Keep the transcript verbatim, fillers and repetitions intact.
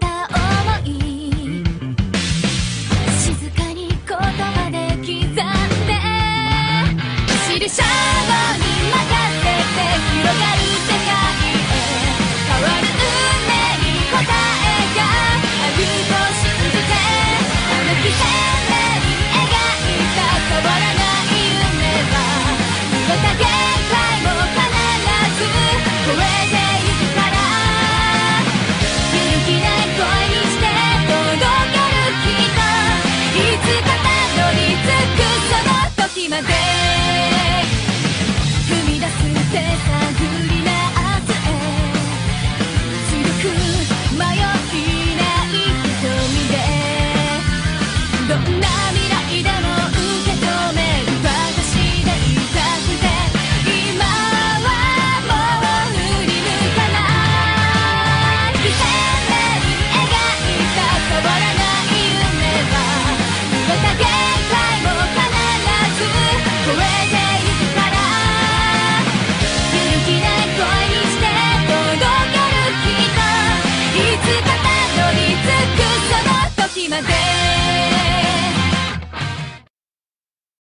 た想い静かに言葉で刻んで走るシャドウに任せて広がる世界へ変わる運命に答えがあると信じてあの日鮮明に描いた変わらない夢はまた限界も必ず超えてゆくから勇気ない声にして届けるきっといつかたどり着くその時まで踏み出す手探りな明日へ強く迷いない瞳でどんな